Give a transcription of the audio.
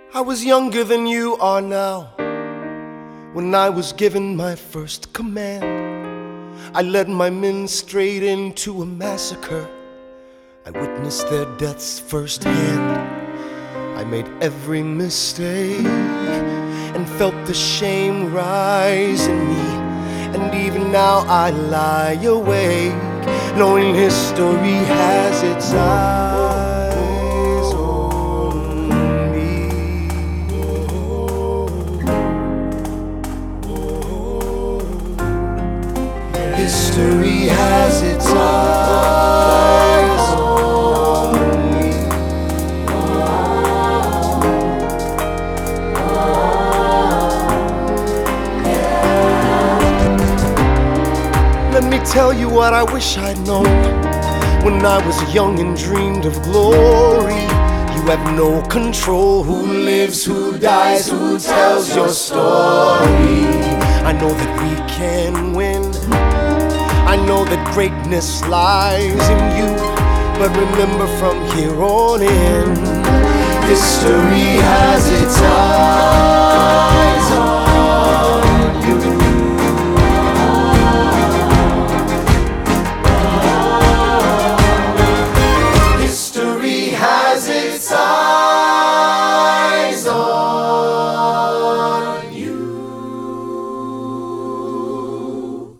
I was younger than you are now when I was given my first command. I led my men straight into a massacre. I witnessed their deaths firsthand. I made every mistake and felt the shame rise in me. And even now I lie awake, knowing history has its eyes on me. History has its eyes on me. Let me tell you what I wish I'd known when I was young and dreamed of glory. You have no control who lives, who dies, who tells your story. I know that we can win. I know that greatness lies in you. But remember, from here on in, history has its eyes.